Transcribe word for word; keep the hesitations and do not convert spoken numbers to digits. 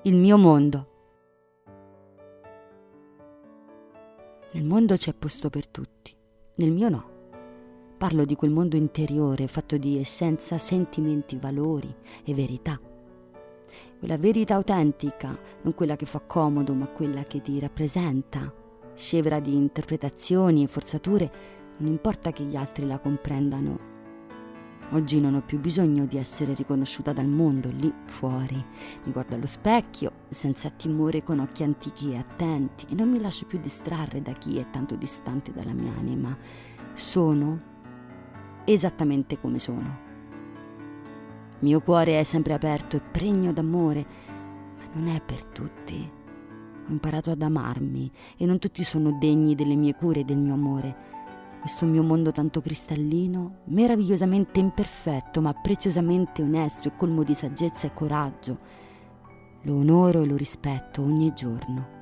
il mio mondo. Nel mondo c'è posto per tutti, nel mio no. Parlo di quel mondo interiore fatto di essenza, sentimenti, valori e verità. Quella verità autentica, non quella che fa comodo, ma quella che ti rappresenta, scevra di interpretazioni e forzature, non importa che gli altri la comprendano. Oggi non ho più bisogno di essere riconosciuta dal mondo lì fuori. Mi guardo allo specchio senza timore, con occhi antichi e attenti, e non mi lascio più distrarre da chi è tanto distante dalla mia anima. Sono esattamente come sono. Il mio cuore è sempre aperto e pregno d'amore, ma non è per tutti. Ho imparato ad amarmi e non tutti sono degni delle mie cure e del mio amore. Questo mio mondo tanto cristallino, meravigliosamente imperfetto, ma preziosamente onesto e colmo di saggezza e coraggio, lo onoro e lo rispetto ogni giorno.